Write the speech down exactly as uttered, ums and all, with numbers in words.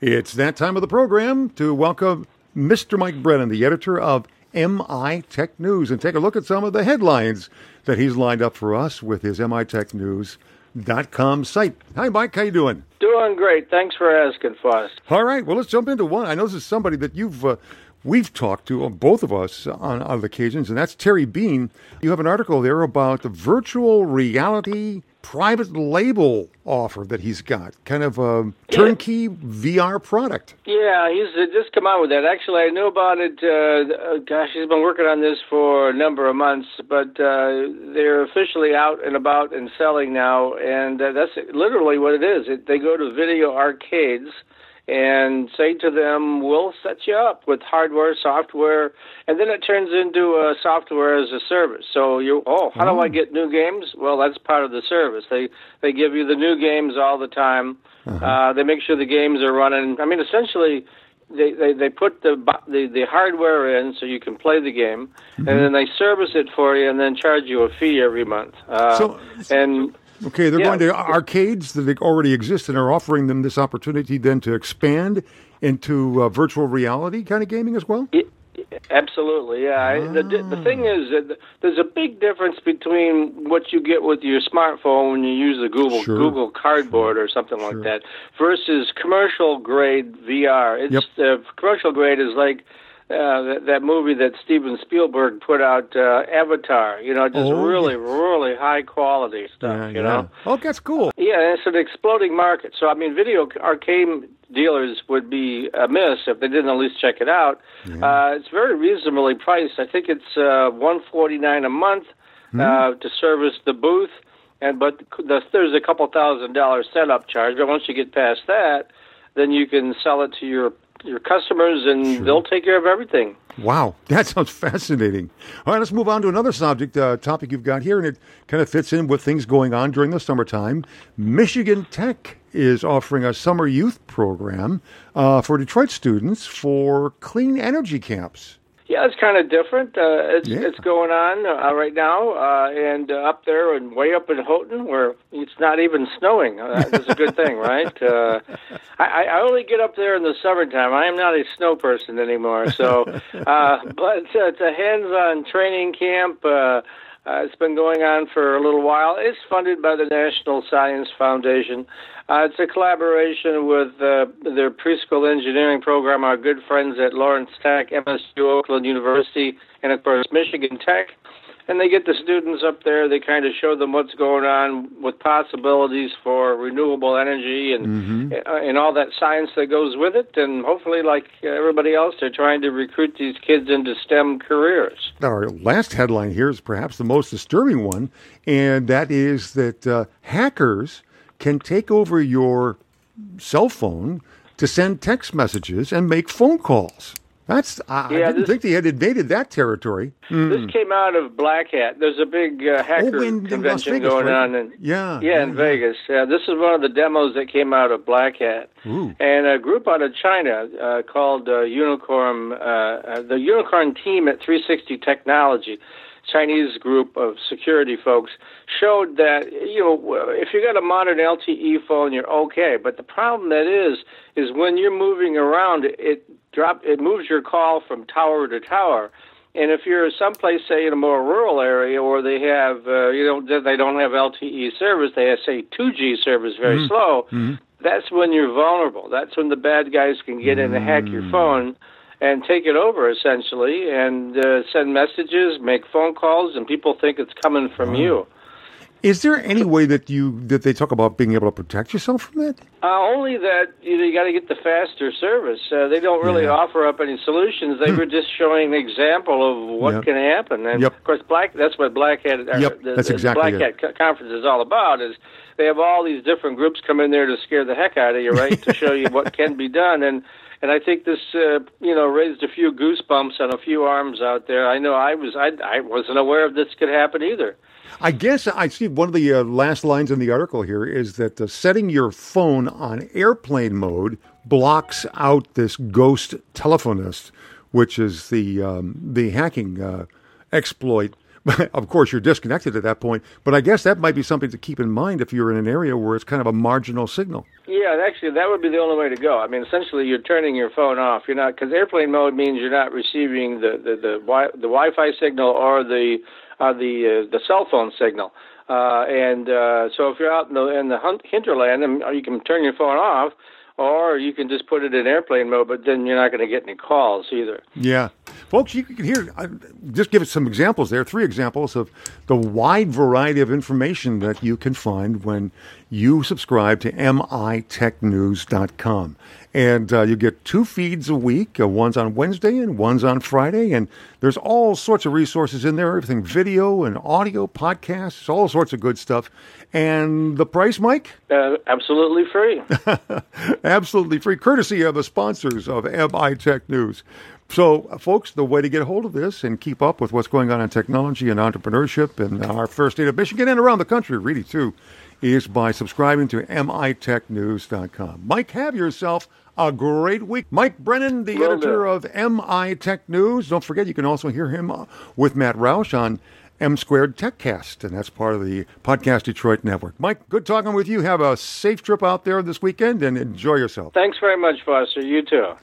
It's that time of the program to welcome Mister Mike Brennan, the editor of M I Tech News, and take a look at some of the headlines that he's lined up for us with his M I Tech News dot com site. Hi, Mike. How you doing? Doing great. Thanks for asking, Foss. All right. Well, let's jump into one. I know this is somebody that you've uh, we've talked to, uh, both of us, on other occasions, and that's Terry Bean. You have an article there about the virtual reality private label offer that he's got, kind of a turnkey V R product. Yeah, he's uh, just come out with that. Actually, I knew about it, uh, gosh, he's been working on this for a number of months, but uh, they're officially out and about and selling now, and uh, that's literally what it is. It, they go to video arcades and say to them, we'll set you up with hardware, software, and then it turns into a software as a service. So you, oh, how do I get new games? Well, that's part of the service. They they give you the new games all the time. Uh-huh. Uh, they make sure the games are running. I mean, essentially, they, they, they put the, the the hardware in so you can play the game, mm-hmm. and then they service it for you and then charge you a fee every month. Uh, so, and Okay, they're yeah. going to arcades that already exist and are offering them this opportunity then to expand into uh, virtual reality kind of gaming as well? It, absolutely, yeah. Ah. The, the thing is, that there's a big difference between what you get with your smartphone when you use the Google sure. Google Cardboard sure. or something like sure. that versus commercial-grade V R. It's yep. uh, commercial-grade is like Uh, that, that movie that Steven Spielberg put out, uh, Avatar, you know, just oh, really, yeah. really high quality stuff, yeah, you yeah. know? Oh, that's cool. Yeah, it's an exploding market. So, I mean, video arcade dealers would be amiss if they didn't at least check it out. Yeah. Uh, it's very reasonably priced. I think it's uh, one hundred forty-nine dollars a month mm. uh, to service the booth, and but the, there's a couple thousand dollar setup charge. But once you get past that, then you can sell it to your your customers, and sure. they'll take care of everything. Wow, that sounds fascinating. All right, let's move on to another subject, uh, topic you've got here, and it kind of fits in with things going on during the summertime. Michigan Tech is offering a summer youth program uh, for Detroit students for clean energy camps. Yeah, it's kind of different. Uh, it's yeah. it's going on uh, right now, uh, and uh, up there and way up in Houghton, where it's not even snowing. Uh, that's a good thing, right? Uh, I, I only get up there in the summertime. I am not a snow person anymore. So, uh, but uh, it's a hands-on training camp. Uh, uh, it's been going on for a little while. It's funded by the National Science Foundation. Uh, it's a collaboration with uh, their preschool engineering program, our good friends at Lawrence Tech, M S U, Oakland University, and, of course, Michigan Tech. And they get the students up there. They kind of show them what's going on with possibilities for renewable energy and mm-hmm. uh, and all that science that goes with it. And hopefully, like everybody else, they're trying to recruit these kids into STEM careers. Our last headline here is perhaps the most disturbing one, and that is that uh, hackers can take over your cell phone to send text messages and make phone calls. That's I, yeah, I didn't this, think they had invaded that territory. Mm. This came out of Black Hat. There's a big uh, hacker oh, in, convention in Vegas, going right? on. In, yeah, yeah, in yeah. Vegas. Uh, this is one of the demos that came out of Black Hat. Ooh. And a group out of China uh, called uh, Unicorn, uh, uh, the Unicorn team at three sixty Technology, Chinese group of security folks, showed that, you know, if you got a modern L T E phone, you're okay. But the problem that is, is when you're moving around, it drop it moves your call from tower to tower. And if you're someplace, say, in a more rural area where they have, uh, you know, they don't have L T E service, they have, say, two G service, very mm-hmm. slow, mm-hmm. that's when you're vulnerable. That's when the bad guys can get in and hack your phone and take it over, essentially, and uh, send messages, make phone calls, and people think it's coming from oh. you. Is there any way that you that they talk about being able to protect yourself from that? Uh, only that you, know, you got to get the faster service. Uh, they don't really yeah. offer up any solutions. They were just showing an example of what yep. can happen. And yep. of course, Black that's what Black Hat, uh, yep. the, that's the exactly Black Hat co- conference is all about. Is they have all these different groups come in there to scare the heck out of you, right? To show you what can be done. And And I think this, uh, you know, raised a few goosebumps on a few arms out there. I know I was, I, I wasn't aware of this could happen either. I guess I see one of the uh, last lines in the article here is that uh, setting your phone on airplane mode blocks out this ghost telephonist, which is the um, the hacking uh, exploit. of course, you're disconnected at that point. But I guess that might be something to keep in mind if you're in an area where it's kind of a marginal signal. Yeah, actually, that would be the only way to go. I mean, essentially, you're turning your phone off. You're not, because airplane mode means you're not receiving the the the, wi- the Wi-Fi signal or the uh, the uh, the cell phone signal. Uh, and uh, so, if you're out in the in the hunt- hinterland, you can turn your phone off, or you can just put it in airplane mode. But then you're not going to get any calls either. Yeah. Folks, you can hear, uh, just give us some examples there, three examples of the wide variety of information that you can find when you subscribe to M I Tech News dot com. And uh, you get two feeds a week. Uh, one's on Wednesday and one's on Friday. And there's all sorts of resources in there, everything video and audio, podcasts, all sorts of good stuff. And the price, Mike? Uh, absolutely free. Absolutely free, courtesy of the sponsors of M I Tech News. So, folks, the way to get a hold of this and keep up with what's going on in technology and entrepreneurship in our fair state of Michigan and around the country, really, too, is by subscribing to M I Tech News dot com. Mike, have yourself a great week. Mike Brennan, the Will editor do. of M I Tech News. Don't forget, you can also hear him uh, with Matt Roush on M Squared TechCast, and that's part of the Podcast Detroit Network. Mike, good talking with you. Have a safe trip out there this weekend and enjoy yourself. Thanks very much, Foster. You too.